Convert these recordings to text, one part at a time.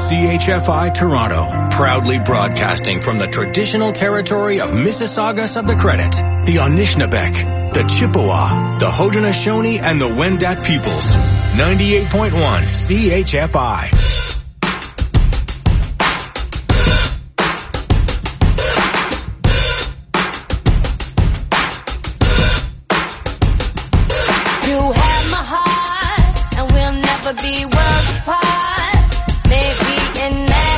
CHFI Toronto, proudly broadcasting from the traditional territory of Mississaugas of the Credit, the Anishinaabeg, the Chippewa, the Haudenosaunee, and the Wendat peoples. 98.1 CHFI. Be worlds apart, maybe in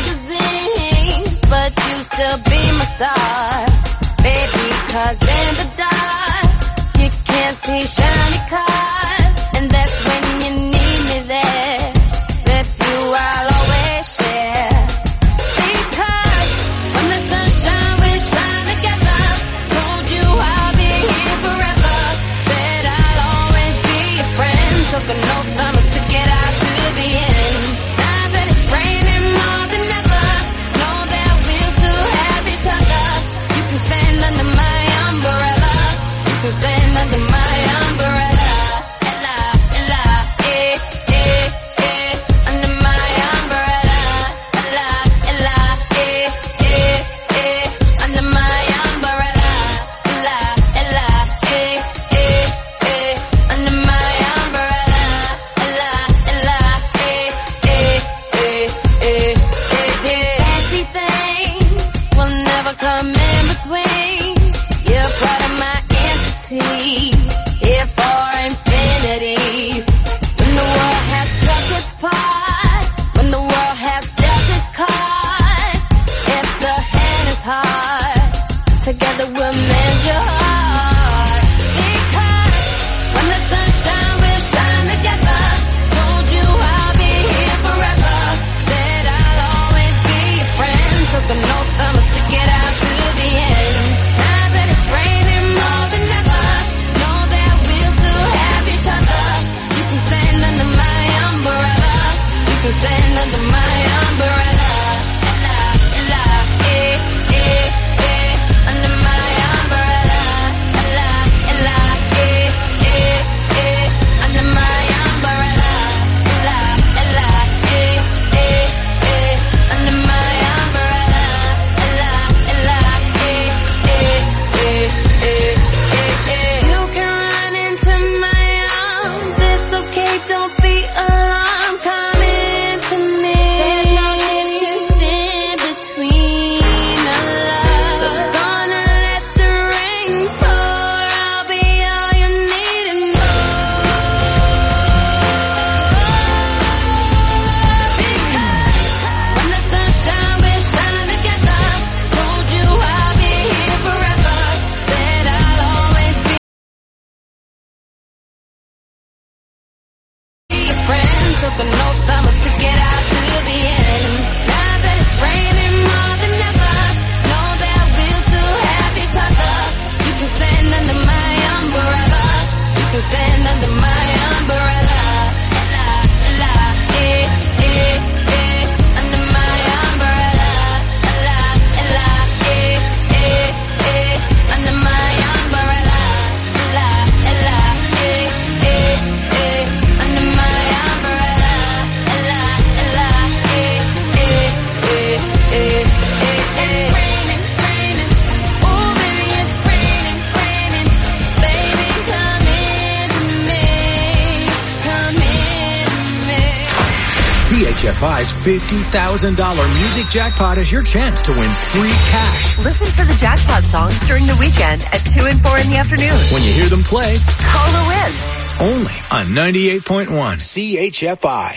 magazines, but you still be my star, baby, 'cause in the dark, you can't see shiny cars, and that's when you need me there, with you I'll always share, because when the sunshine we shine together, told you I'll be here forever, said I'll always be your friend, took an oath promise to get out to the end. Now that it's raining more than ever, know that we'll still have each other. You can stand under my umbrella. You can stand under my umbrella. Ella, Ella, eh, eh, eh. Under my umbrella. Ella, Ella, eh, eh, eh. Under my umbrella. Ella, Ella, eh, eh, eh. Under my umbrella. Ella, Ella, eh, eh, eh, eh, eh, eh. Fancy things will never come in between. You're part of my entity, here for infinity. When the world has took its part, when the world has dealt its card, if the hand is hard, together we'll mend your heart. Because when the sunshine will shine together, told you I'll be here forever, said I'll always be your friend, took an oath promise to get out to the end. Now that it's raining more than ever, know that we'll still have each other. You can stand under my umbrella. You can stand under my umbrella. Ella, Ella, eh, eh, eh. Under my umbrella. Ella, Ella, eh, eh, eh. Under my umbrella. Ella, Ella, eh, eh, eh. Under my umbrella. Ella, Ella, eh, eh, eh, eh, eh, eh. You can run into my arms. It's okay, don't be alarmed. Come into me. There's no distance in between our love. So gonna let the rain pour. I'll be all you need and more. Because when the sunshine will shine together, told you I'll be here forever, said I'll always be your friend, took an oath promise to get out to the end. Now that it's raining more than ever, know that we'll still have each other. You can stand under my umbrella. You can stand under my umbrella. Ella, Ella, eh, eh, eh. Under my umbrella. Ella, Ella, eh, eh, eh. Under my umbrella. Ella, Ella, eh, eh, eh. Under my umbrella. Ella, Ella, eh, eh, eh, eh, eh, eh. It's raining, raining. Oh, baby, it's raining, raining. Baby, come into me. Come into me. CHFI's $50,000 music jackpot is your chance to win free cash. Listen for the jackpot songs during the weekend at 2 and 4 in the afternoon. When you hear them play, Call to win. only on 98.1 CHFI.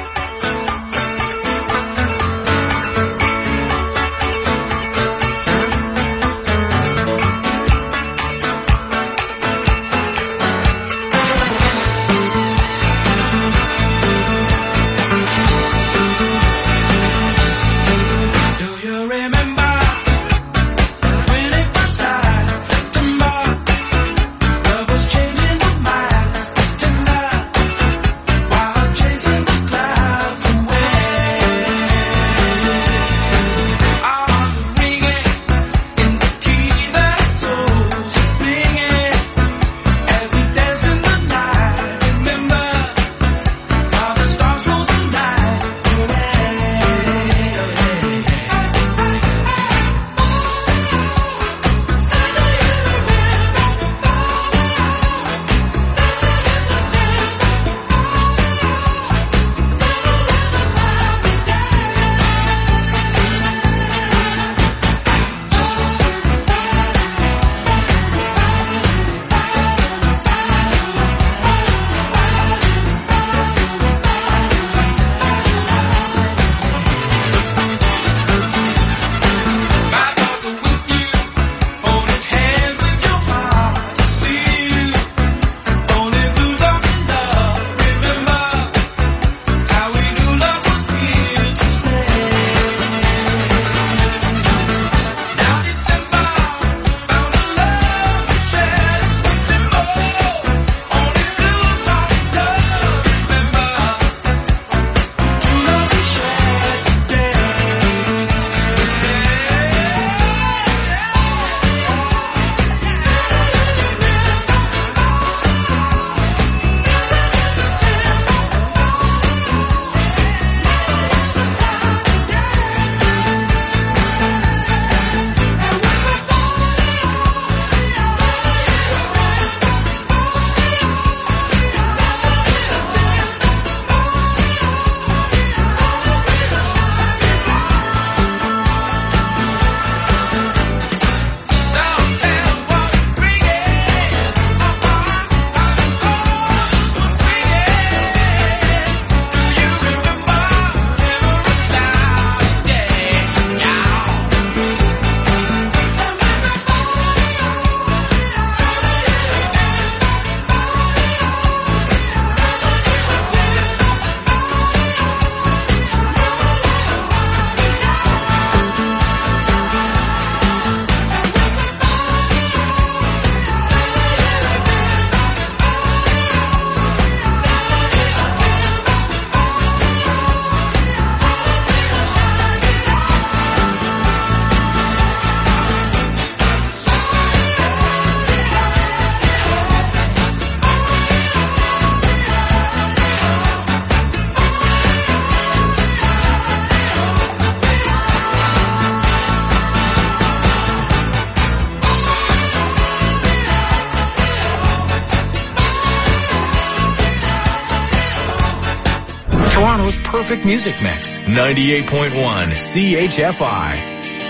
Do you remember when it first started? September, love was changing the minds, tender, while chasing the clouds. perfect music mix. 98.1 CHFI.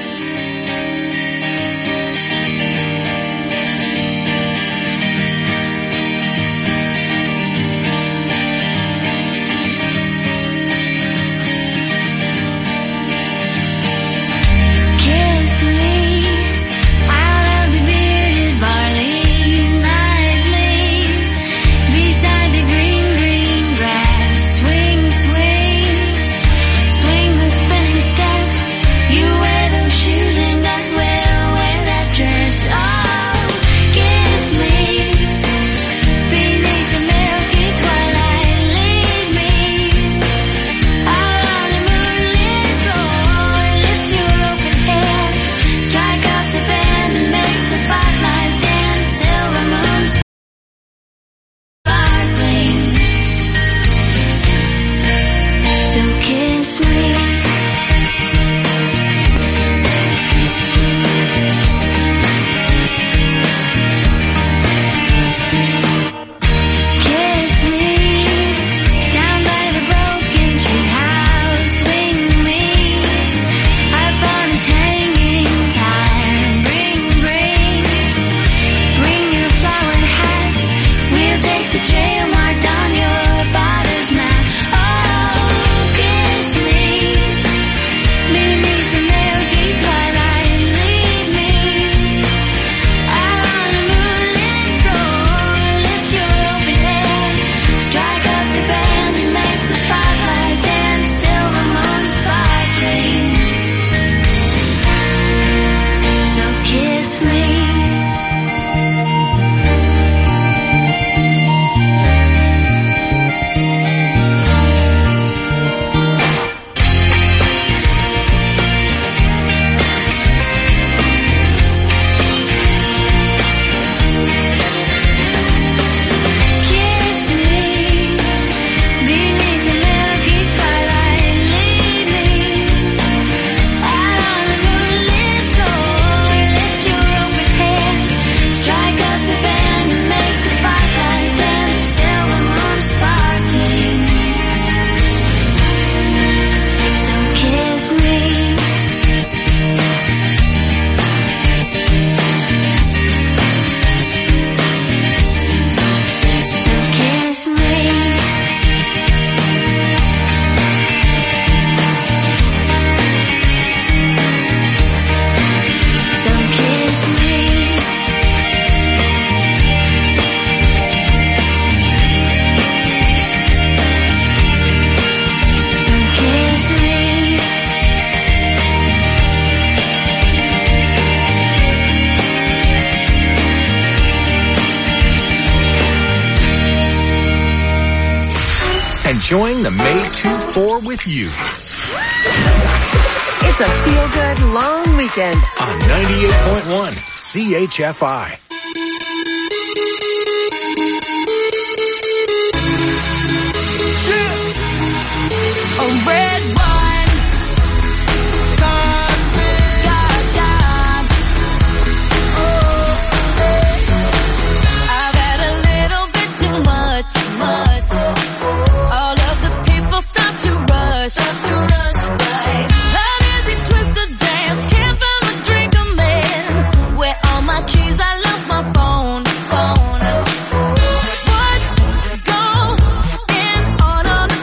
Enjoying the May 2-4 with you. It's a feel-good long weekend On 98.1 CHFI. A red wine, gone, gone. I've had a little bit too much. All of the people start to rush by. An easy twisted dance, can't find a drink I'm in. Where all my keys, I lost my phone. What's going on?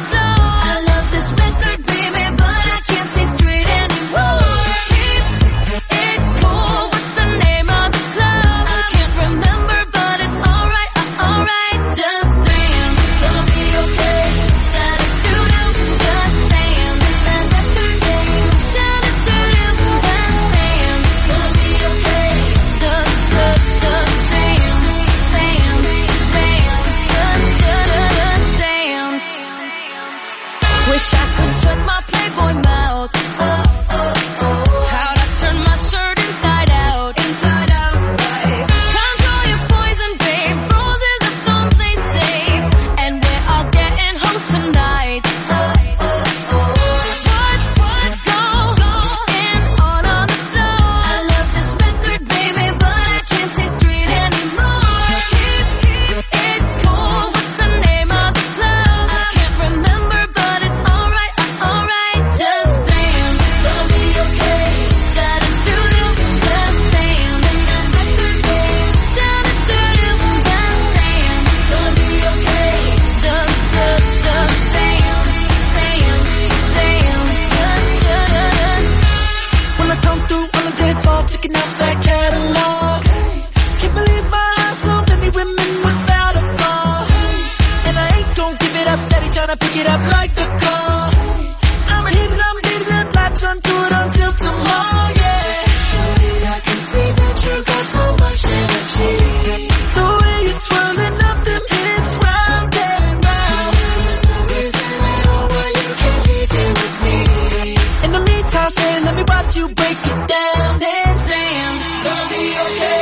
checking out that catalog. Can't believe my eyes, so many women without a flaw. And I ain't gon' give it up, steady tryna pick it up like the car. I'ma hit it, I'ma beat it up, latch onto it until tomorrow, yeah. Shorty, I can see that you got so much energy. The way you're twirling up them hips round and round. There's no reason at all why you can't leave here with me. In the meantime, say, let me watch you break it down. And damn, gonna be okay.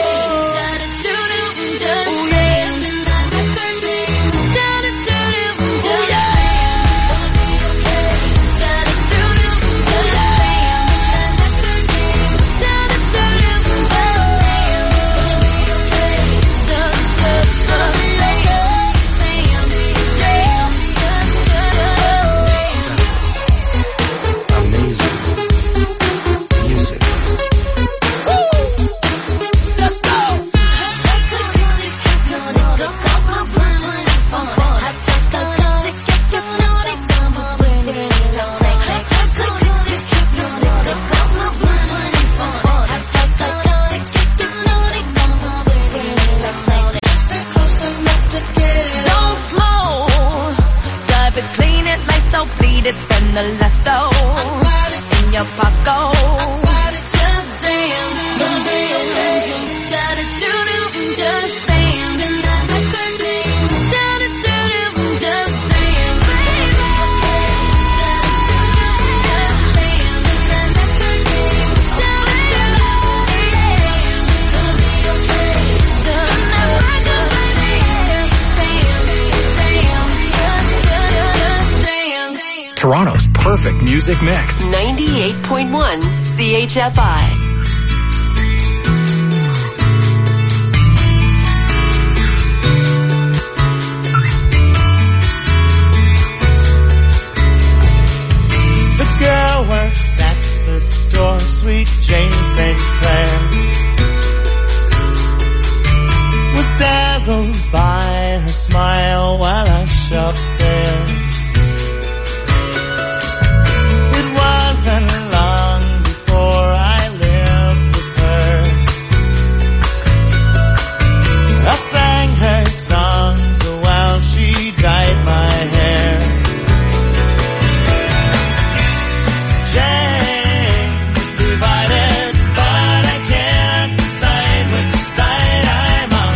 Spend the last dough in your pocket. Just damn, gonna be okay. Da-da-do-do, just damn. Da-da-do-do, just damn. Toronto's perfect music mix. 98.1 CHFI. The girl works at the store, sweet Jane St. Clair. Was dazzled by her smile while I shopped there. Long before I lived with her, I sang her songs while she dyed my hair. Jane, divided, but I can't decide which side I'm on.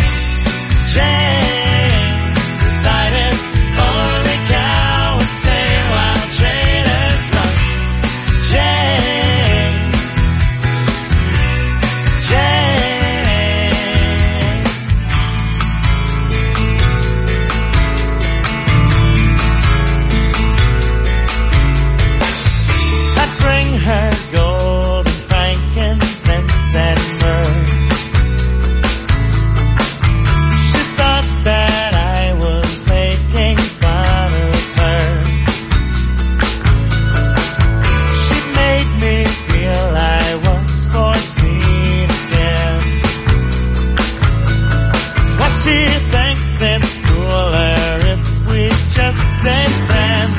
Jane, decided only cowards stay while traitors run. Her gold and frankincense and myrrh. She thought that I was making fun of her. She made me feel I was 14 again. That's why she thinks it's cooler if we just stay friends.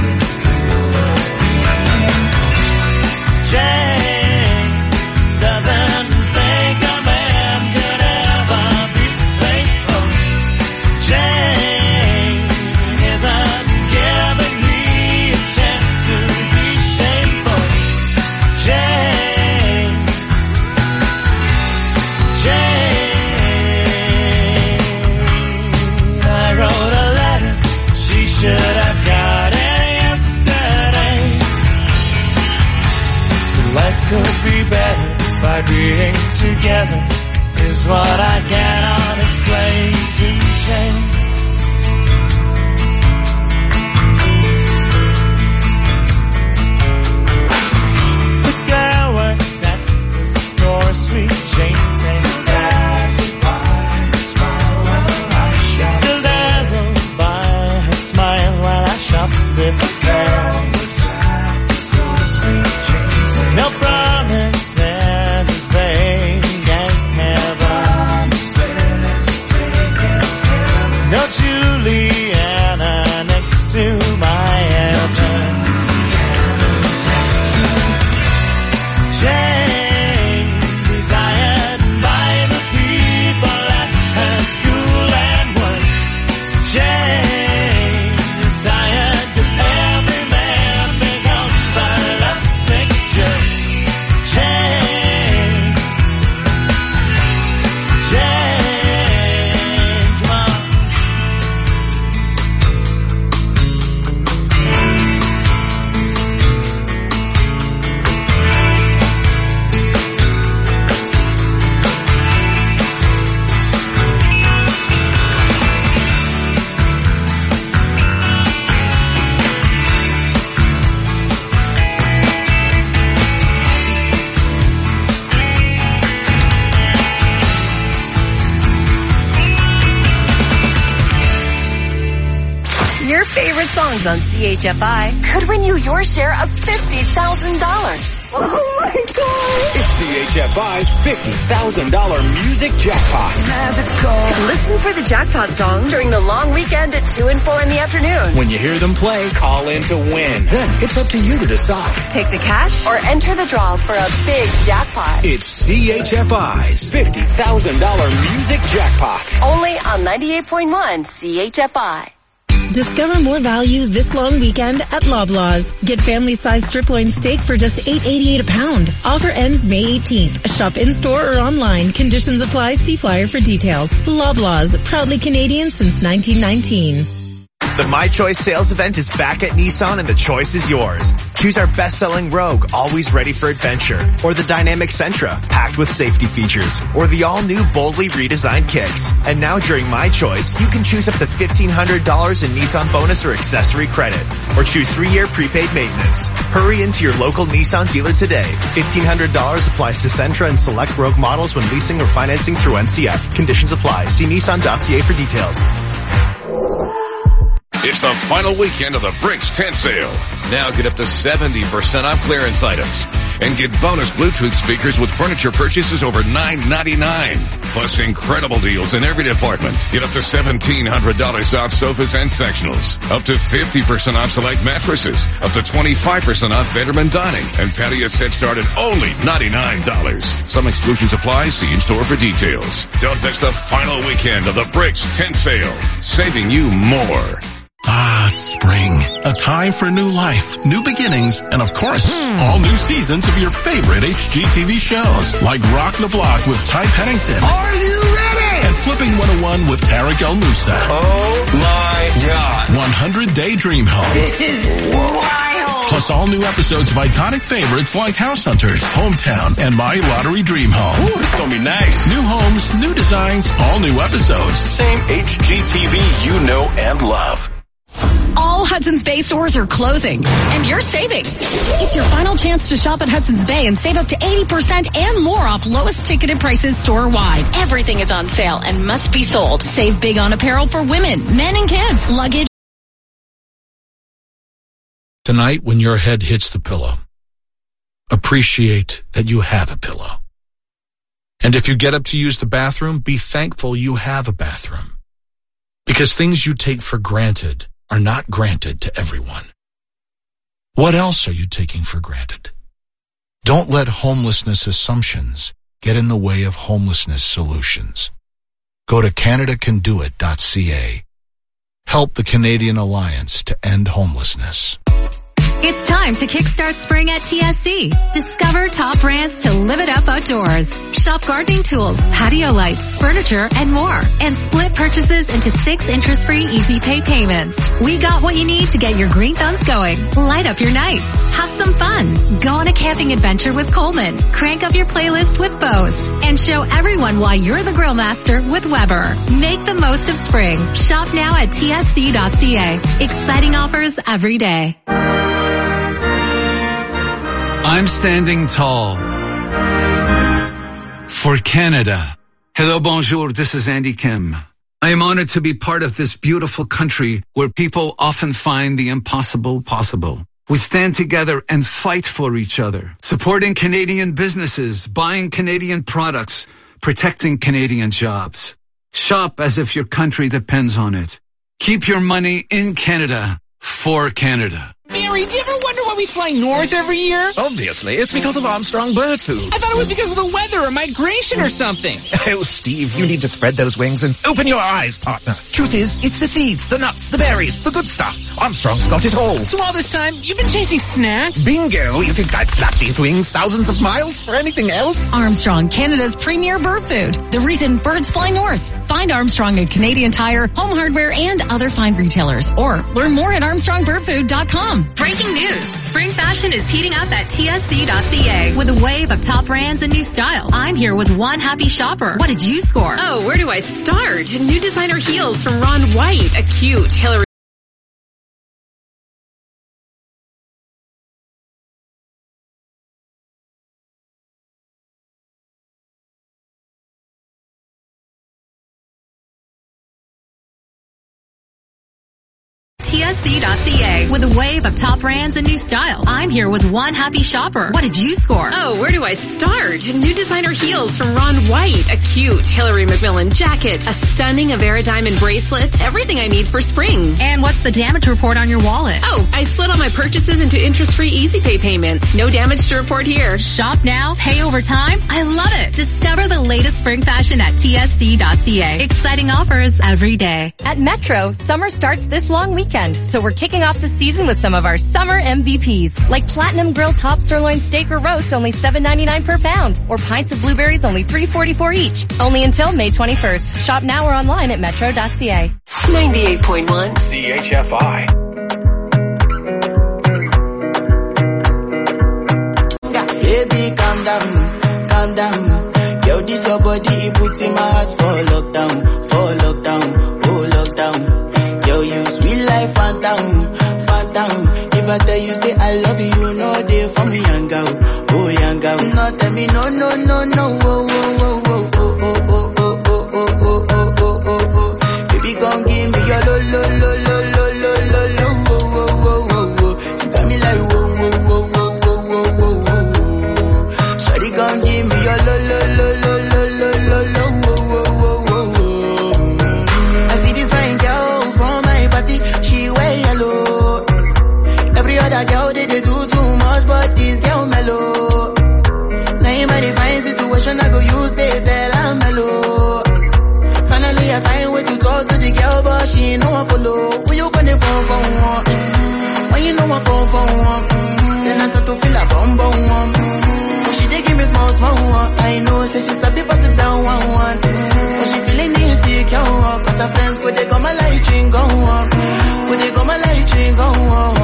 Jane doesn't think a man could ever be faithful. Jane isn't giving me a chance to be shameful. Jane, I wrote a letter, she should have got it yesterday. Life could be better by being together is what I cannot explain to Jane. The girl works at the store, sweet Jane St. Clair. Still dazzled by her smile while I shop with her. No promises as vague as heaven. songs on CHFI could win you your share of $50,000. Oh my God! It's CHFI's $50,000 music jackpot. Magical. Listen for the jackpot song during the long weekend at 2 and 4 in the afternoon. When you hear them play, call in to win. Then it's up to you to decide. Take the cash or enter the draw for a big jackpot. It's CHFI's $50,000 music jackpot. Only on 98.1 CHFI. Discover more value this long weekend at Loblaws. Get family-sized strip loin steak for just $8.88 a pound. Offer ends May 18th. Shop in-store or online. Conditions apply. See flyer for details. Loblaws, proudly Canadian since 1919. The My Choice sales event is back at Nissan and the choice is yours. Choose our best-selling Rogue, always ready for adventure, or the dynamic Sentra, packed with safety features, or the all-new boldly redesigned Kicks. And now during My Choice, you can choose up to $1,500 in Nissan bonus or accessory credit, or choose 3-year prepaid maintenance. Hurry into your local Nissan dealer today. $1,500 applies to Sentra and select Rogue models when leasing or financing through NCF. Conditions apply. See Nissan.ca for details. It's the final weekend of the Brinks tent sale. Now get up to 70% off clearance items. And get bonus Bluetooth speakers with furniture purchases over $9.99. Plus incredible deals in every department. Get up to $1,700 off sofas and sectionals. Up to 50% off select mattresses. Up to 25% off bedroom and dining. And patio sets start at only $99. Some exclusions apply. See in-store for details. Don't miss the final weekend of the Brinks tent sale. Saving you more. Ah, spring. A time for new life, new beginnings, and of course, all new seasons of your favorite HGTV shows, like Rock the Block with Ty Pennington. Are you ready? And Flipping 101 with Tarek El Moussa. Oh my God. 100-Day Dream Home. This is wild. Plus all new episodes of iconic favorites like House Hunters, Hometown, and My Lottery Dream Home. Ooh, this is gonna be nice. New homes, new designs, all new episodes. Same HGTV you know and love. All Hudson's Bay stores are closing, and you're saving. It's your final chance to shop at Hudson's Bay and save up to 80% and more off lowest ticketed prices store-wide. Everything is on sale and must be sold. Save big on apparel for women, men, and kids, luggage. Tonight, when your head hits the pillow, appreciate that you have a pillow. And if you get up to use the bathroom, be thankful you have a bathroom. Because things you take for granted are not granted to everyone. What else are you taking for granted? Don't let homelessness assumptions get in the way of homelessness solutions. Go to CanadaCanDoIt.ca. Help the Canadian Alliance to end homelessness. It's time to kickstart spring at TSC. Discover top brands to live it up outdoors. Shop gardening tools, patio lights, furniture, and more. And split purchases into 6 interest-free easy pay payments. We got what you need to get your green thumbs going. Light up your nights. Have some fun. Go on a camping adventure with Coleman. Crank up your playlist with Bose. And show everyone why you're the grill master with Weber. Make the most of spring. Shop now at tsc.ca. Exciting offers every day. I'm standing tall for Canada. Hello, bonjour, this is Andy Kim. I am honored to be part of this beautiful country where people often find the impossible possible. We stand together and fight for each other, supporting Canadian businesses, buying Canadian products, protecting Canadian jobs. Shop as if your country depends on it. Keep your money in Canada for Canada. Mary, do you ever wonder why we fly north every year? Obviously, it's because of Armstrong Bird Food. I thought it was because of the weather or migration or something. Oh, Steve, you need to spread those wings and open your eyes, partner. Truth is, it's the seeds, the nuts, the berries, the good stuff. Armstrong's got it all. So all this time, you've been chasing snacks? Bingo! You think I'd flap these wings thousands of miles for anything else? Armstrong, Canada's premier bird food. The reason birds fly north. Find Armstrong at Canadian Tire, Home Hardware, and other fine retailers. Or learn more at ArmstrongBirdFood.com. Breaking news. Spring fashion is heating up at TSC.ca with a wave of top brands and new styles. I'm here with one happy shopper. What did you score? Oh, where do I start? New designer heels from Ron White. A cute Hillary tsc.ca. With a wave of top brands and new styles, I'm here with one happy shopper. What did you score? Oh, where do I start? New designer heels from Ron White, a cute Hillary McMillan jacket, a stunning Avera diamond bracelet, everything I need for spring. And what's the damage report on your wallet? Oh, I slid all my purchases into interest-free Easy Pay payments. No damage to report here. Shop now, pay over time. I love it. Discover the latest spring fashion at tsc.ca. Exciting offers every day. At Metro, summer starts this long weekend, so we're kicking off the season with some of our summer MVPs, like Platinum Grill top sirloin steak or roast, only $7.99 per pound, or pints of blueberries, only $3.44 each. Only until May 21st. Shop now or online at metro.ca. 98.1 CHFI. Baby, calm down, calm down. Yo, this your body, it puts in my heart for lockdown, oh lockdown. Yo, you sweet life, phantom, phantom. If I tell you say I love you, you know they for me, young girl, oh young girl. No, tell me no, no, no, no, oh, oh, oh, oh, oh, oh, oh, oh, oh, oh, oh, oh, oh, oh. Baby, come give me your lo, lo, lo, lo, lo, lo, lo, lo, oh, oh, oh, oh, oh. You got me like whoa, whoa, whoa, whoa, whoa, whoa, whoa, whoa. Shawty, come give me your lo, lo, lo, lo, lo, lo, lo, lo, oh, oh, oh, oh, oh. I see this fine girl from my party, she wear yellow. Every other girl they do too much, but this girl mellow. Now in my divine situation, I go use they tell I'm mellow. Finally I find way to talk to the girl, but she ain't no one follow. Who you gonna phone for one? When you know I come for one, then I start to feel a bum bum one. But she dey give me small small one. I know say she start to pass it down one one. But she feeling insecure, cause her friends go they come my light ring go on. Go they come my light ring go on.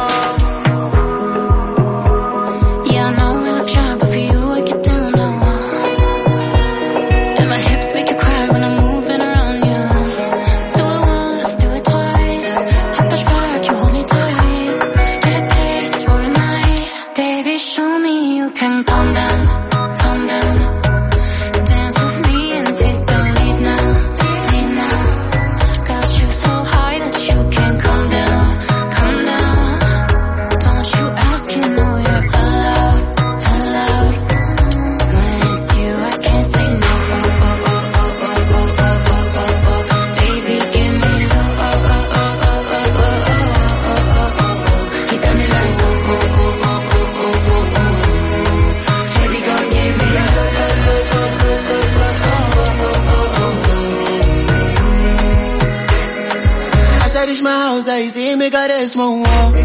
Yeah, I know we look shy, but for you I get down low. And my hips make you cry when I'm moving around you. Do it once, do it twice. I push back, you hold me tight. Get a taste for a night. Baby, show me you can calm down, calm down. Dance with me and take the lead now, lead now. Got you so high that you can't calm down, calm down. Don't you ask, you know you're allowed, allowed. When it's you, I can't say no. Oh, oh, oh, oh, oh, oh, oh, oh, oh, oh. Baby, give me low. Oh, oh, oh, oh, oh, oh, oh, oh, oh, oh. You got me like oh, oh, oh, oh, oh, oh, oh, oh. Shawty gon' give me a low, low, low, low, low, low, low, oh, oh, oh, oh. As I reach my house, I see me got a small wall.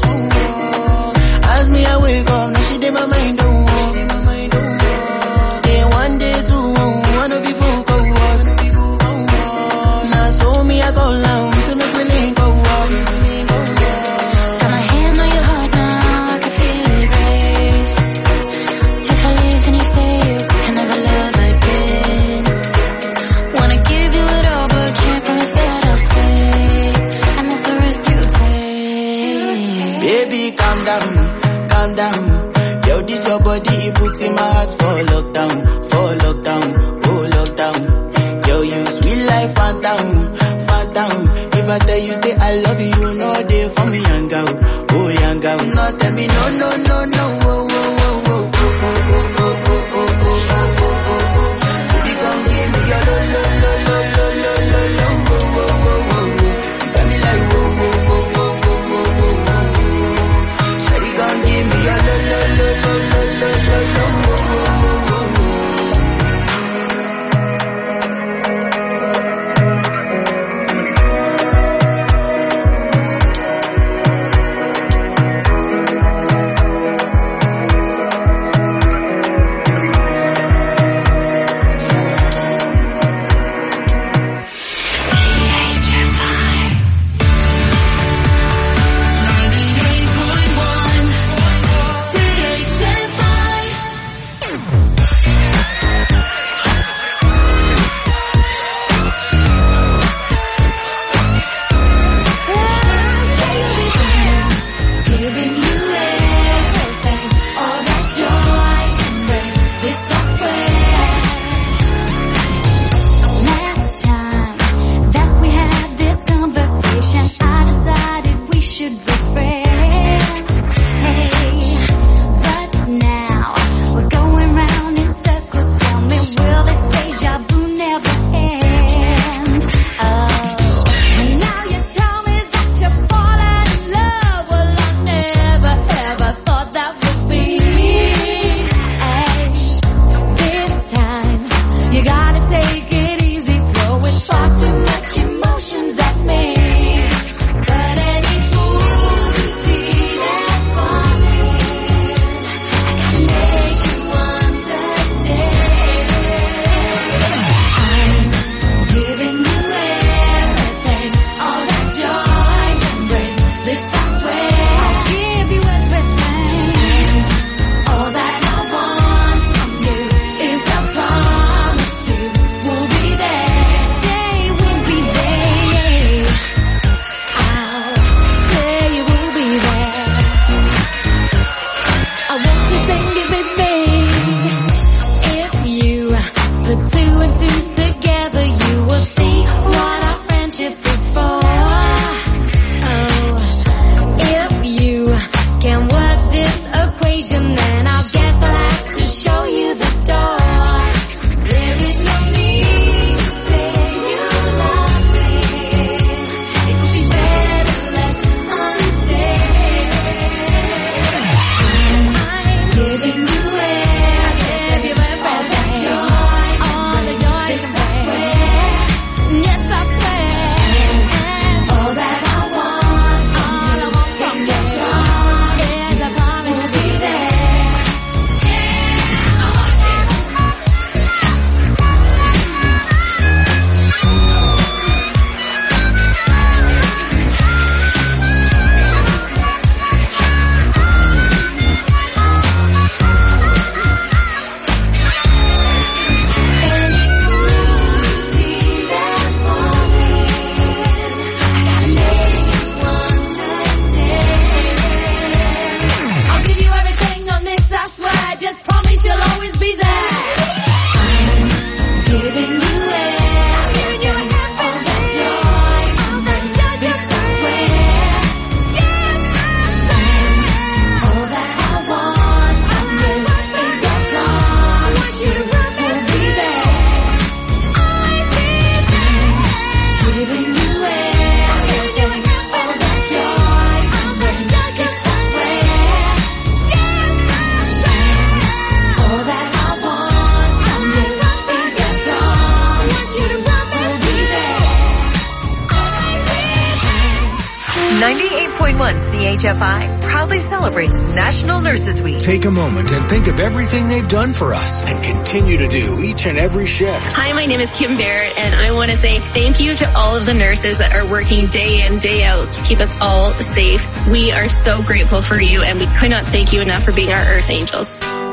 As me I wake up, now she did my mind don't walk. Day one, day two, one of you folk go us. Now so me I go down, so make me link go walk. Got my hand on your heart now, I can feel it race. If I leave, then you say you can never love again. Wanna give you it all, but can't promise that I'll stay. And that's the risk you take. Baby, calm down, calm down. Yo, this your body, it puts in my heart for lockdown, oh lockdown. Yo, you sweet life, phantom, phantom. If I tell you say I love you, you know they for me, young girl, oh young girl. No, tell me no, no, no, no, oh, oh, oh, oh, oh, oh, oh, oh, oh, oh, oh, oh, oh, oh. Baby, come give me your lo, lo, lo, lo, lo, lo, lo, lo, oh, oh, oh, oh, oh. You got me like whoa, whoa, whoa, whoa, whoa, whoa, whoa, whoa. Shawty gon' give me your lo, lo, lo, lo, lo, lo, lo, lo, oh, oh, oh, oh, oh. you sing it with me. If you put two and two together, you will see what our friendship is for. Oh, if you can work this equation, then I guess I'll have to show you the door. There is no need to say you love me. It would be better left unsaid. I'm giving you all that joy, all the joy, yes I swear, yes I swear. All that I want from you is I promise to be there. I'll give you everything on this, I swear. Just promise you'll always be there. I'm giving you all that joy, yes I swear. All that I want from you is I promise you will be there. Giving you all that joy, yes I swear. All that I want from you is I promise you will be there. 98.1 CHFI proudly celebrates National Nurses Week. Take a moment and think of everything they've done for us and continue to do each and every shift. Hi, my name is Kim Barrett, and I want to say thank you to all of the nurses that are working day in, day out to keep us all safe. We are so grateful for you, and we could not thank you enough for being our Earth Angels.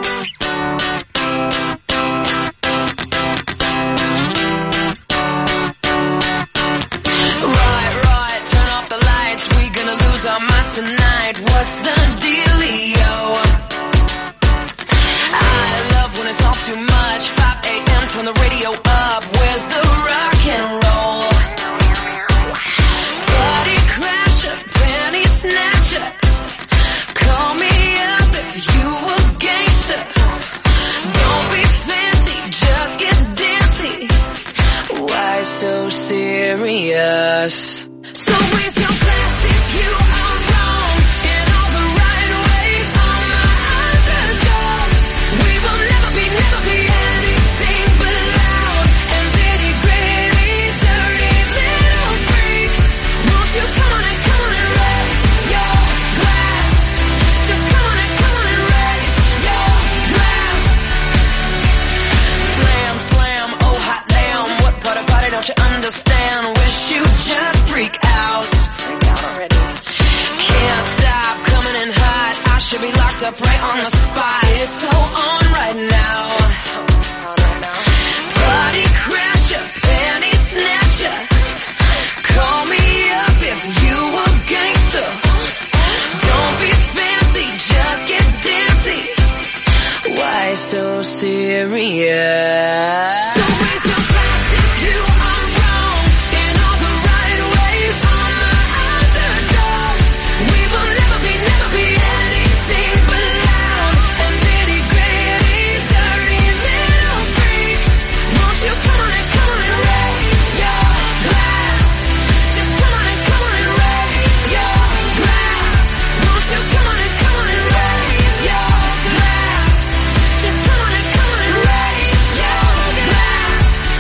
Right, turn off the lights. We gonna lose our minds tonight. What's the dealio? I love when it's all too much. 5 a.m. turn the radio up. Where's the rock and roll? Party crasher, penny snatcher. Call me up if you a gangster. Don't be fancy, just get dancy. Why so serious? So raise your glass if you are wrong in all the right ways. On the underdogs, we will never be anything but loud and bitty, gritty, dirty little freaks. Won't you come on and raise your glass? Just come on and raise your glass. Slam, slam, oh hot damn, what part of body don't you understand? Wish you just freak out. Freak out already. Can't stop coming in hot. I should be locked up right on the spot. It's so on right now. Party crasher, penny snatcher. Call me up if you a gangster. Don't be fancy, just get dancy. Why so serious? So raise your glass if you are wrong in all the right ways. On the underdogs, we will never be anything but loud and bitty, gritty, dirty little freaks. Won't you come on and raise your glass? Just come on and raise your glass. Won't you come on and raise your glass? Just come on and raise your glass.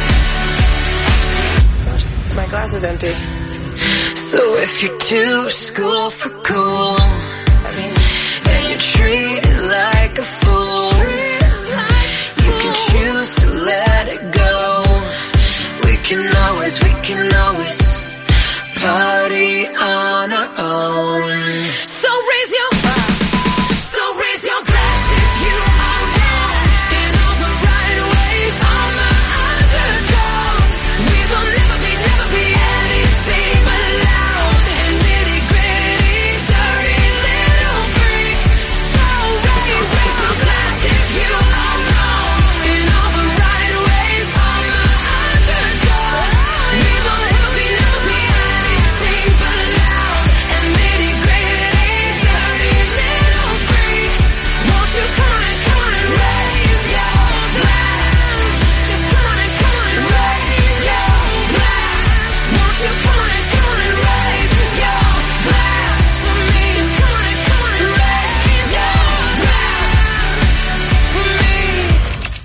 My glass is empty. So if you're too school for cool, and you're treated like a fool, you can choose to let it go. We can always party on our own. So raise your glass if you are wrong in all the right ways. On the underdogs, we will never be anything but loud and nitty gritty, dirty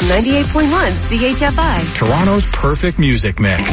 98.1 CHFI. Toronto's perfect music mix.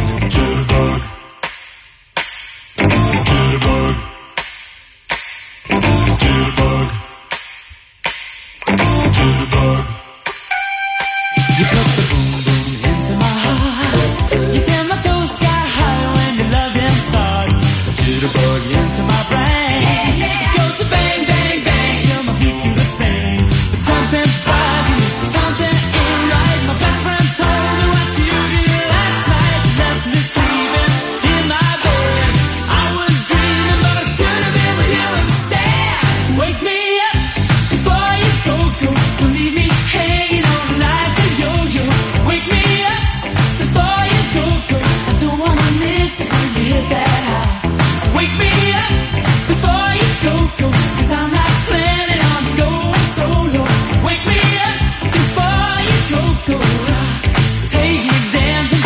You put the boom boom into my heart. You send my soul sky high when your loving starts. A jitterbug into my brain. It goes to bang, bang, bang till my feet do the same. But something's bugging me, something ain't right. My best friend told me what you did last night. You left me sleeping in my bed. I was dreaming, but I should have been with you instead. Wake me up before you go. Don't leave me hanging on like a yo-yo. Wake me up before you go. I don't wanna miss it when you hit that high. Wake me up before you go. 'Cause I'm not planning on going solo. Wake me up before you go. Take me dancing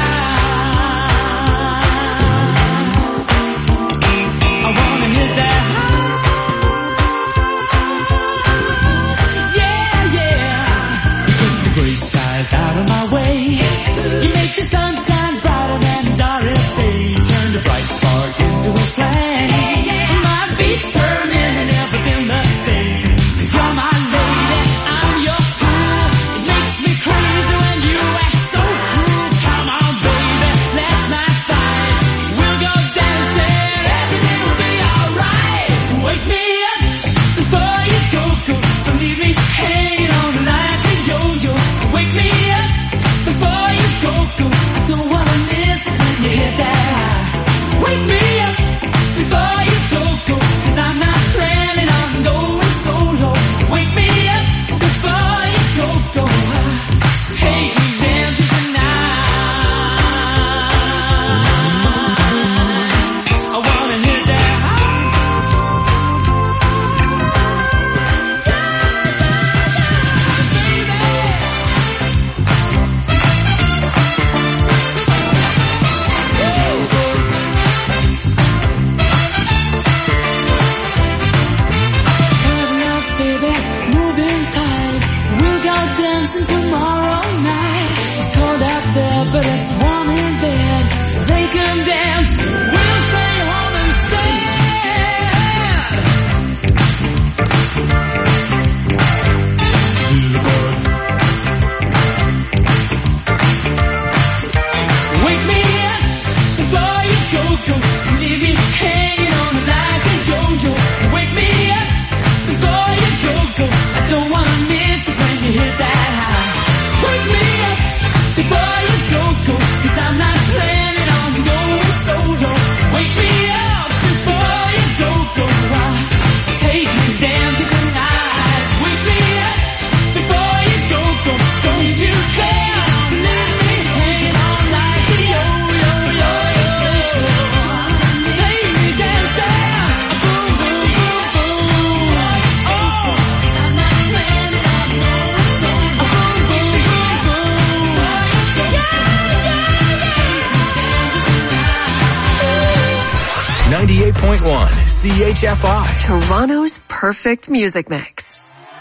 tonight. I wanna hit that high. Yeah, yeah. You put the gray skies out of my way. You make the sunshine brighter than the darkest day. Turn the bright spark into a flame. My beats per minute never been the same. 'Cause you're my lady, I'm your fool. It makes me crazy when you act so cruel. Come on, baby, let's not fight. We'll go dancing, everything will be alright. Wake me up before you go. Don't leave me hanging on like a yo-yo. Wake me up before you go. I don't wanna miss it when you hit that high. Wake me up before you go. 'Cause I'm not planning on going solo. Wake me up before you go. Take me dancing tonight. I wanna hit that high. Coming up, baby, moving tight. We'll go dancing tomorrow night. It's cold out there, but it's warm in bed. They can dance, we'll stay home instead. Wake me up before you go. Don't leave me hanging on like a yo-yo. Wake me up before you go. I don't wanna miss it when you hit that high. Wake me up before you go. 'Cause I'm not planning on going solo. Wake me up before you go. Take me dancing tonight. Wake me up before you go. Don't you care to leave me hanging on like a yo-yo. Take me dancing, boom, boom, boom, boom. Oh, I'm not planning on going solo. Boom, boom, boom, boom. Yeah. 98.1 CHFI. Toronto's perfect music mix.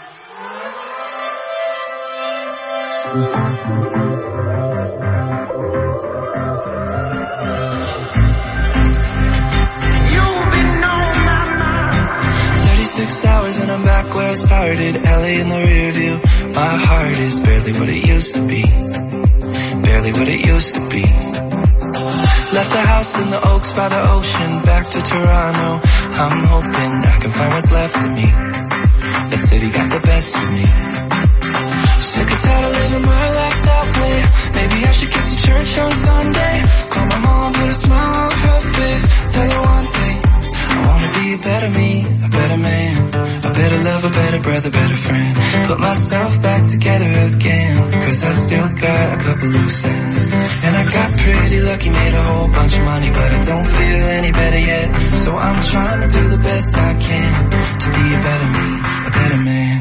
You've been on my mind. 36 hours and I'm back where I started. LA in the rear view. My heart is barely what it used to be. Barely what it used to be. Left the house in the Oaks by the ocean. Back to Toronto. I'm hoping I can find what's left of me. That city got the best of me. Sick and tired of living my life that way. Maybe I should get to church on Sunday. Call my mom, put a smile on her face. Tell her one thing, I wanna be a better me, a better man, a better lover, better brother, better friend. Put myself back together again, 'cause I still got a couple loose ends. And I got pretty lucky, made a whole bunch of money, but I don't feel any better yet. So I'm trying to do the best I can to be a better me, a better man.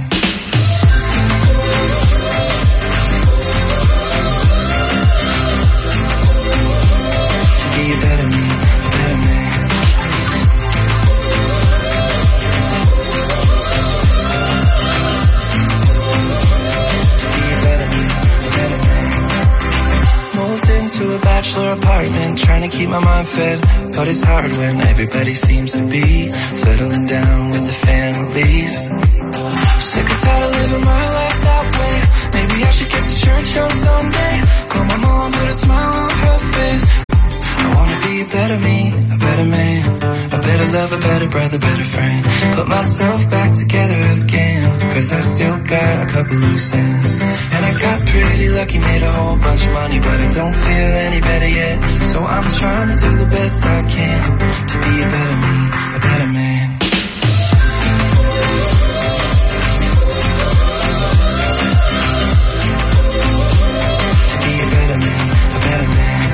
Be a better me, a better man. Be a better me, a bachelor apartment, trying to keep my mind fed. But it's hard when everybody seems to be settling down with the families. Sick and tired of living my life that way. Maybe I should get to church on Sunday. Call my mom with a smile on her face. I wanna be a better me, a better man, a better lover, better brother, better friend. Put myself back together again, cause I still got a couple loose ends. And I got pretty lucky, made a whole bunch of money, but I don't feel any better yet. So I'm trying to do the best I can to be a better me, a better man. To be a better man, a better man.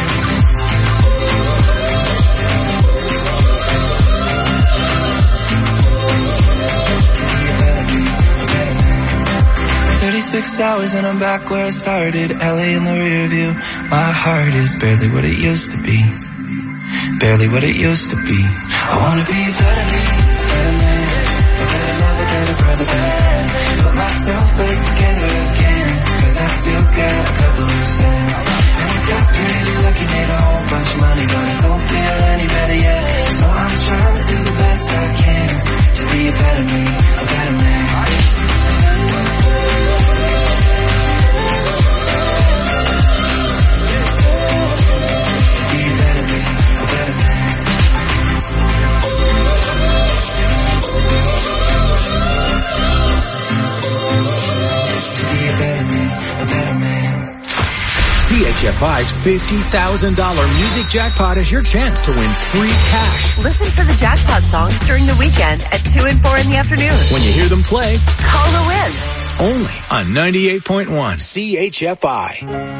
Hours and I'm back where I started, LA in the rear view. My heart is barely what it used to be, barely what it used to be. I wanna be a better me, a better man, a better lover, better brother, better friend. Put myself back together again, cause I still got a couple loose ends. And I got pretty lucky, made a whole bunch of money, but I don't feel any better yet. So I'm trying to do the best I can to be a better me, a better man. CHFI's $50,000 music jackpot is your chance to win free cash. Listen for the jackpot songs during the weekend at 2 and 4 in the afternoon. When you hear them play, call to win. Only on 98.1 CHFI.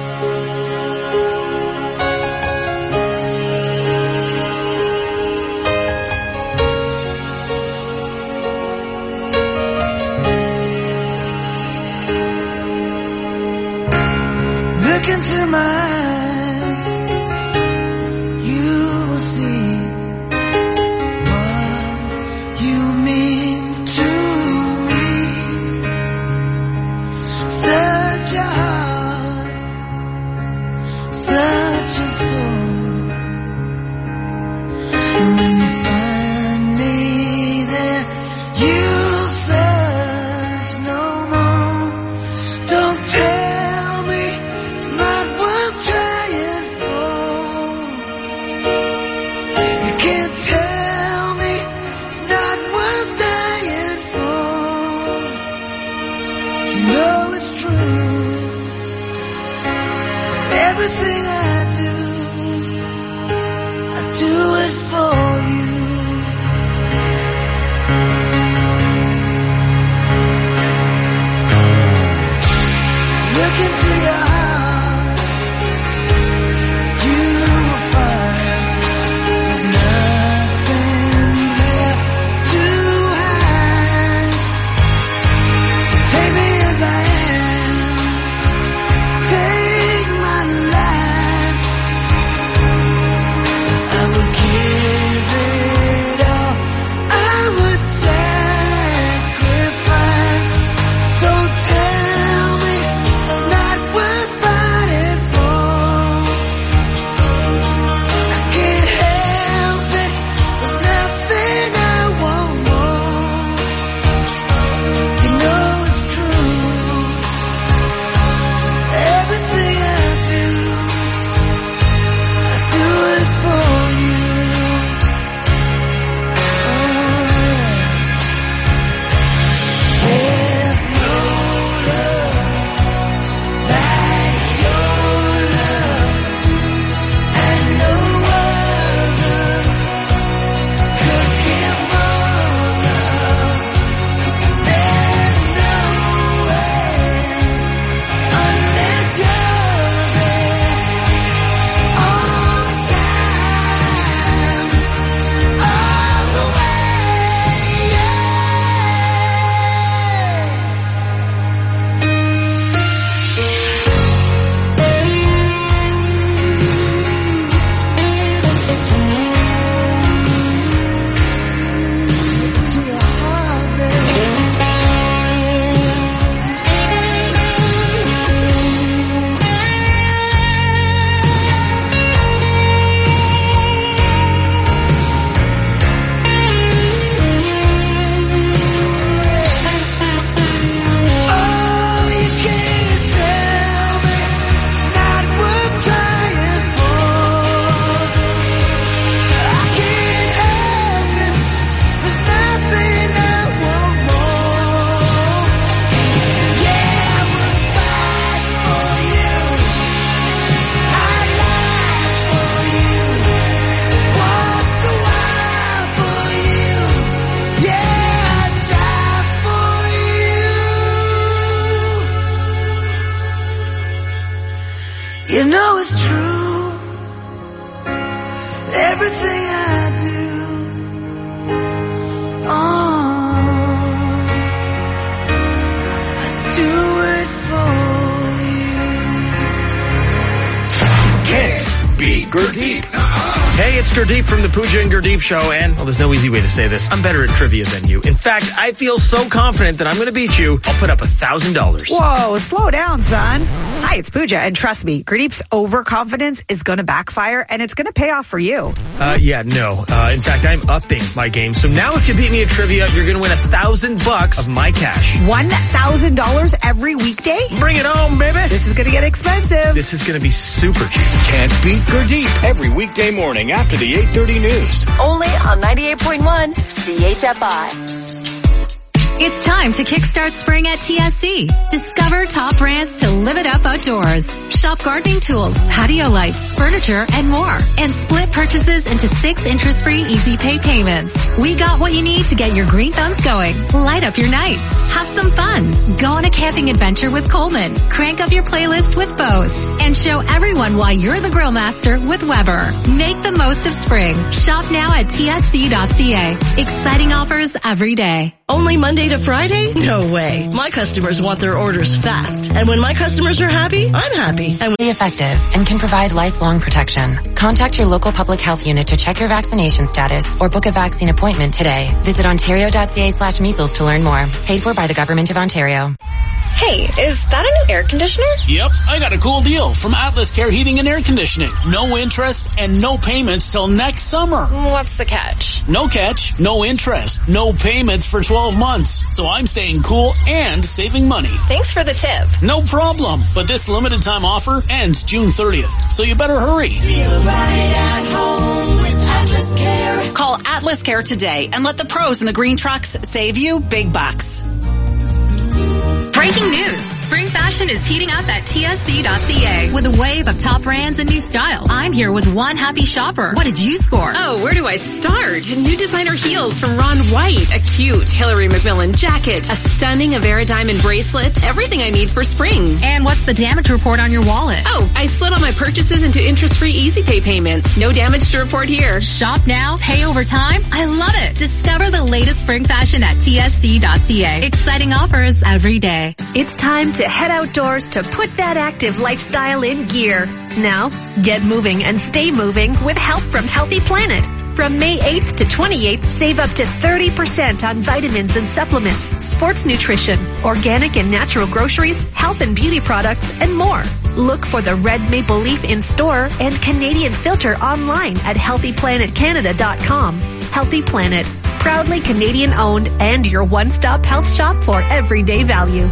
Look into my eyes, you will see what you mean to me. Such a heart, such a soul. And when you find me there, you'll search no more. Don't tell me it's not worth trying for. You can't tell me it's not worth dying for. You know it's true. Everything I do it for you. Look into your heart, you will find there's nothing there to hide. Take me as I am, take my life You know it's true. Everything I do. I do it for you. Can't beat Gurdeep. Hey, it's Gurdeep from the Pooja and Gurdeep Show, and, well, there's no easy way to say this. I'm better at trivia than you. In fact, I feel so confident that I'm going to beat you, I'll put up $1,000. Whoa, slow down, son. Hi, it's Pooja, and trust me, Gurdeep's overconfidence is going to backfire, and it's going to pay off for you. In fact, I'm upping my game. So now if you beat me at trivia, you're going to win $1,000 of my cash. $1,000 every weekday? Bring it home, baby. This is going to get expensive. This is going to be super cheap. Can't beat Gurdeep every weekday morning after the 8:30 news. Only on 98.1 CHFI. It's time to kickstart spring at TSC. Discover top brands to live it up outdoors. Shop gardening tools, patio lights, furniture, and more. And split purchases into 6 interest-free easy pay payments. We got what you need to get your green thumbs going. Light up your nights. Have some fun. Go on a camping adventure with Coleman. Crank up your playlist with Bose. And show everyone why you're the grill master with Weber. Make the most of spring. Shop now at tsc.ca. Exciting offers every day. Only Monday to Friday? No way. My customers want their orders fast. And when my customers are happy, I'm happy. And effective and can provide lifelong protection. Contact your local public health unit to check your vaccination status or book a vaccine appointment today. Visit ontario.ca/measles to learn more. Paid for by the Government of Ontario. Hey, is that a new air conditioner? Yep, I got a cool deal from Atlas Care Heating and Air Conditioning. No interest and no payments till next summer. What's the catch? No catch, no interest, no payments for 12 months. So I'm staying cool and saving money. Thanks for the tip. No problem, but this limited time offer ends June 30th, so you better hurry. Feel right at home with Atlas Care. Call Atlas Care today and let the pros in the green trucks save you big bucks. Breaking news. Spring fashion is heating up at tsc.ca with a wave of top brands and new styles. I'm here with one happy shopper. What did you score? Oh, where do I start? New designer heels from Ron White, a cute Hillary McMillan jacket, a stunning Avera diamond bracelet, everything I need for spring. And what's the damage report on your wallet? Oh, I split all my purchases into interest-free easy pay payments. No damage to report here. Shop now, pay over time. I love it. Discover the latest spring fashion at tsc.ca. Exciting offers every day. It's time to head outdoors to put that active lifestyle in gear. Now, get moving and stay moving with help from Healthy Planet. From May 8th to 28th, save up to 30% on vitamins and supplements, sports nutrition, organic and natural groceries, health and beauty products, and more. Look for the red maple leaf in store and Canadian filter online at healthyplanetcanada.com. Healthy Planet, proudly Canadian owned and your one-stop health shop for everyday value.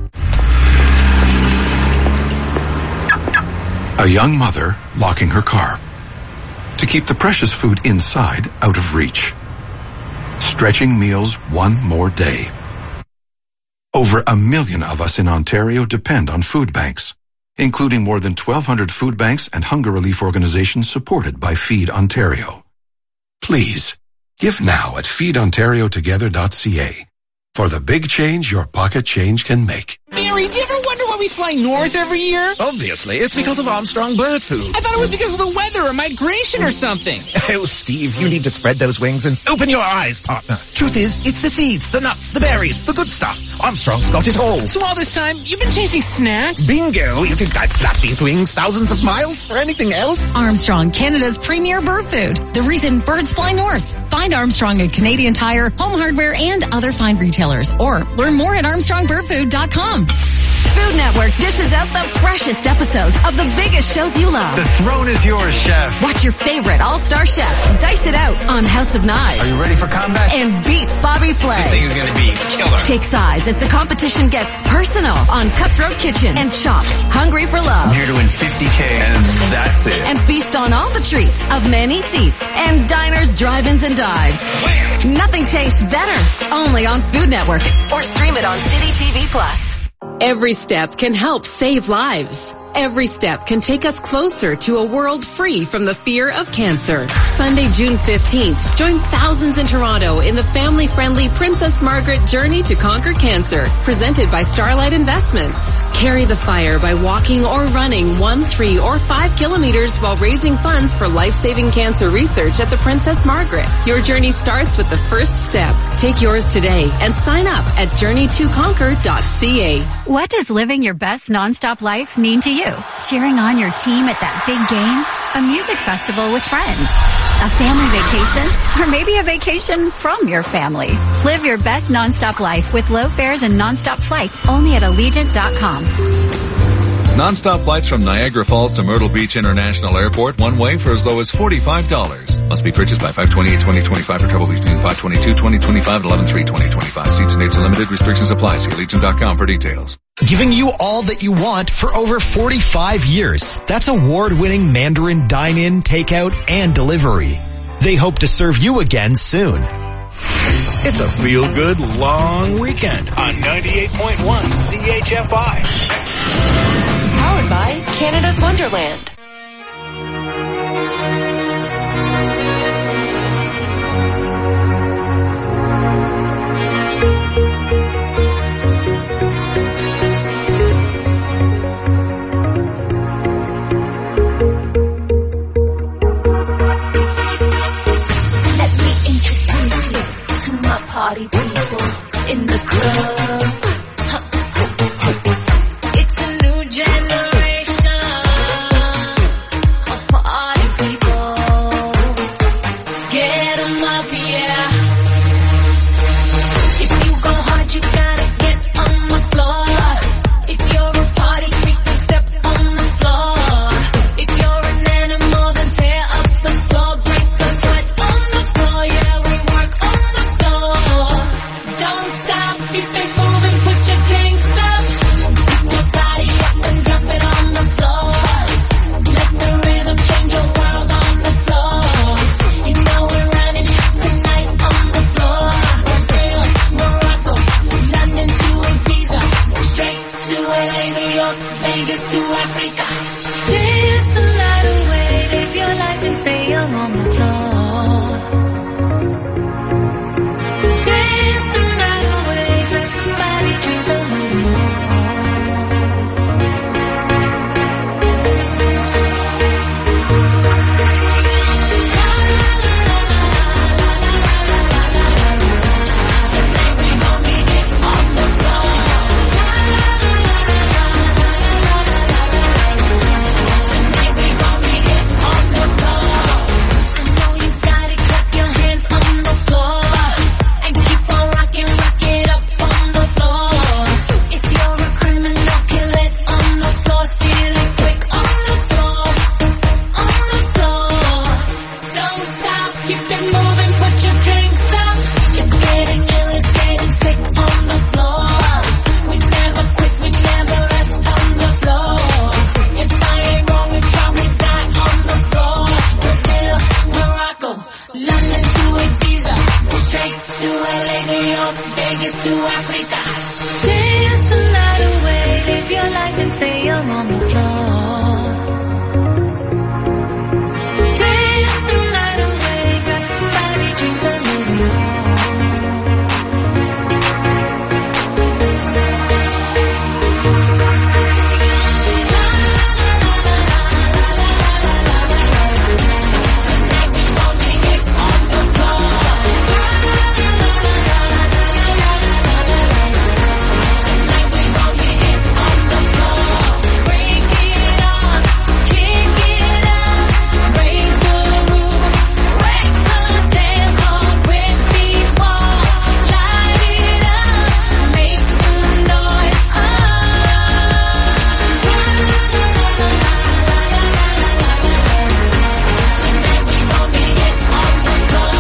A young mother locking her car to keep the precious food inside out of reach. Stretching meals one more day. Over 1 million of us in Ontario depend on food banks, including more than 1,200 food banks and hunger relief organizations supported by Feed Ontario. Please, give now at feedontariotogether.ca for the big change your pocket change can make. Mary, do you ever wonder why we fly north every year? Obviously, it's because of Armstrong Bird Food. I thought it was because of the weather or migration or something. Oh, Steve, you need to spread those wings and open your eyes, partner. Truth is, it's the seeds, the nuts, the berries, the good stuff. Armstrong's got it all. So all this time, you've been chasing snacks? Bingo! You think I'd flap these wings thousands of miles for anything else? Armstrong, Canada's premier bird food. The reason birds fly north. Find Armstrong at Canadian Tire, Home Hardware, and other fine retailers. Or learn more at ArmstrongBirdFood.com. Food Network dishes out the freshest episodes of the biggest shows you love. The throne is yours, chef. Watch your favorite all-star chefs dice it out on House of Knives. Are you ready for combat? And beat Bobby Flay. This thing is going to be killer. Take sides as the competition gets personal on Cutthroat Kitchen and Chopped, Hungry for Love. I'm here to win $50K, and that's it. And feast on all the treats of Man Eats Eats and Diners, Drive-Ins, and Dives. Nothing tastes better. Only on Food Network. Or stream it on City TV Plus. Every step can help save lives. Every step can take us closer to a world free from the fear of cancer. Sunday, June 15th, join thousands in Toronto in the family-friendly Princess Margaret Journey to Conquer Cancer, presented by Starlight Investments. Carry the fire by walking or running 1, 3, or 5 kilometers while raising funds for life-saving cancer research at the Princess Margaret. Your journey starts with the first step. Take yours today and sign up at journeytoconquer.ca. What does living your best nonstop life mean to you? Cheering on your team at that big game? A music festival with friends? A family vacation? Or maybe a vacation from your family? Live your best nonstop life with low fares and nonstop flights only at Allegiant.com. Non-stop flights from Niagara Falls to Myrtle Beach International Airport, one way for as low as $45. Must be purchased by 5/28/2025 for travel between 5/22/2025 and 11/3/2025. Seats and dates are limited. Restrictions apply. See Allegiant.com for details. Giving you all that you want for over 45 years. That's award-winning Mandarin dine-in, takeout, and delivery. They hope to serve you again soon. It's a feel-good long weekend on 98.1 CHFI. Powered by Canada's Wonderland. Party people in the club. It's a new generation of party people. Get 'em up, yeah. If you go hard, you gotta get on the floor. If you're a party freak, then step on the floor. If you're an animal, then tear up the floor. Break the sweat on the floor, yeah, we work on the floor. Don't stop, keep it moving, put your drinks up. Pick your body up and drop it on the floor. Let the rhythm change your world on the floor. You know we're running tonight on the floor. Brazil, Morocco, London to Ibiza, straight to LA, New York, Vegas to Africa. Dance the night away, live your life and stay young on the floor. Dance the night away, grab somebody, drink a little more. Tonight we gon' be hit on the floor. Tonight we gon' be hit on the floor. I know you got it, clap your hands on the floor. And keep on rocking, rock it up on the floor. If you're a criminal, kill it on the floor. Steal it quick on the floor. On the floor. Don't stop, keep it moving, put your drinks up. It's getting ill, it's getting sick on the floor. We never quit, we never rest on the floor. If I ain't wrong, we probably die on the floor. Brazil, Morocco, London to Ibiza, straight to LA, New York, Vegas to Africa. Dance the night away, live your life and stay young on the floor. Dance the night away, grab somebody, drink a little more. Tonight we gon' be hit on the floor. Tonight we gon' be hit on the floor. Break it on, kick it up, raise the roof, wreck the dance hall, break the walls, light it up, make some noise. Tonight we gon' be hit on the floor.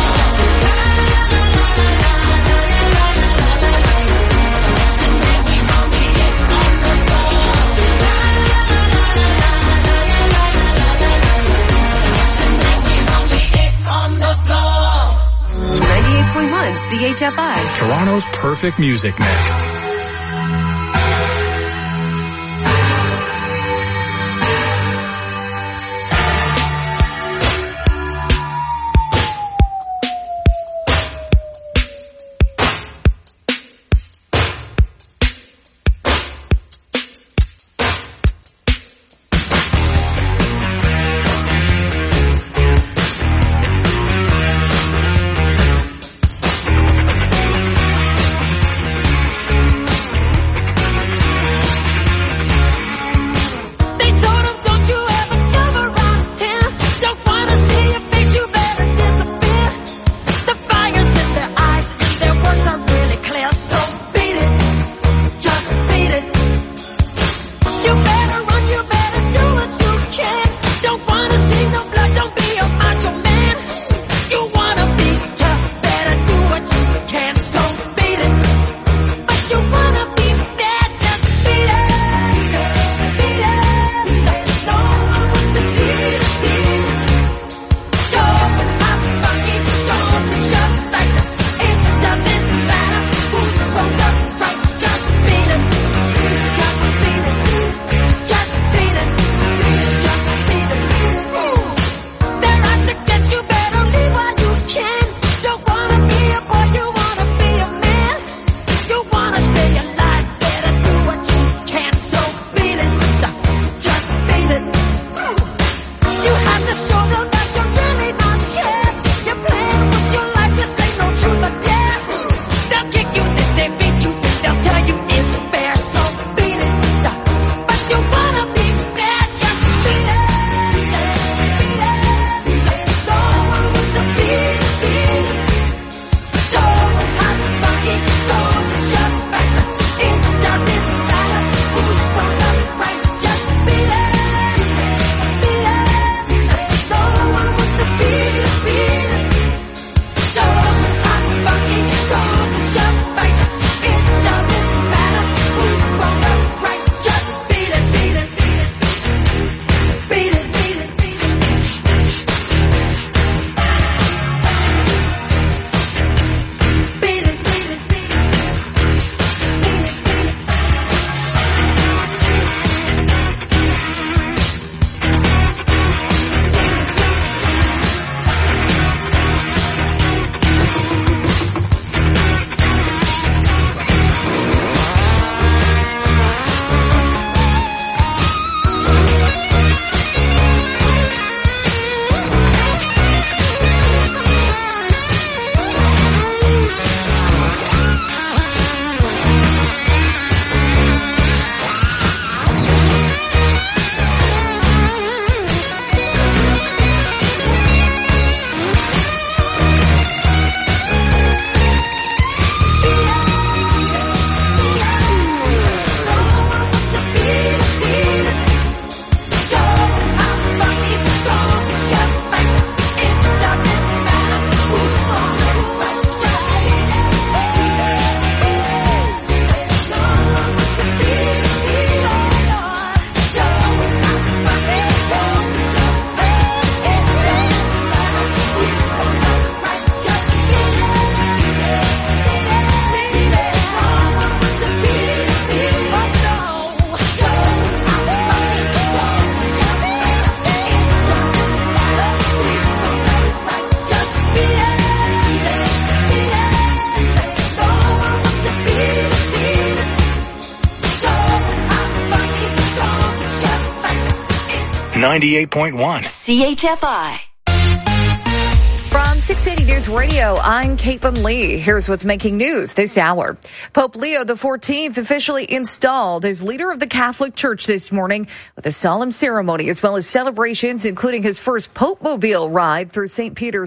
Tonight we gon' be hit on the floor. Tonight we gon' be hit on the floor. 98.1 CHFI. Toronto's perfect music mix. 98.1. CHFI. From 680 News Radio, I'm Caitlin Lee. Here's what's making news this hour. Pope Leo XIV officially installed as leader of the Catholic Church this morning with a solemn ceremony as well as celebrations, including his first Pope-mobile ride through St. Peter's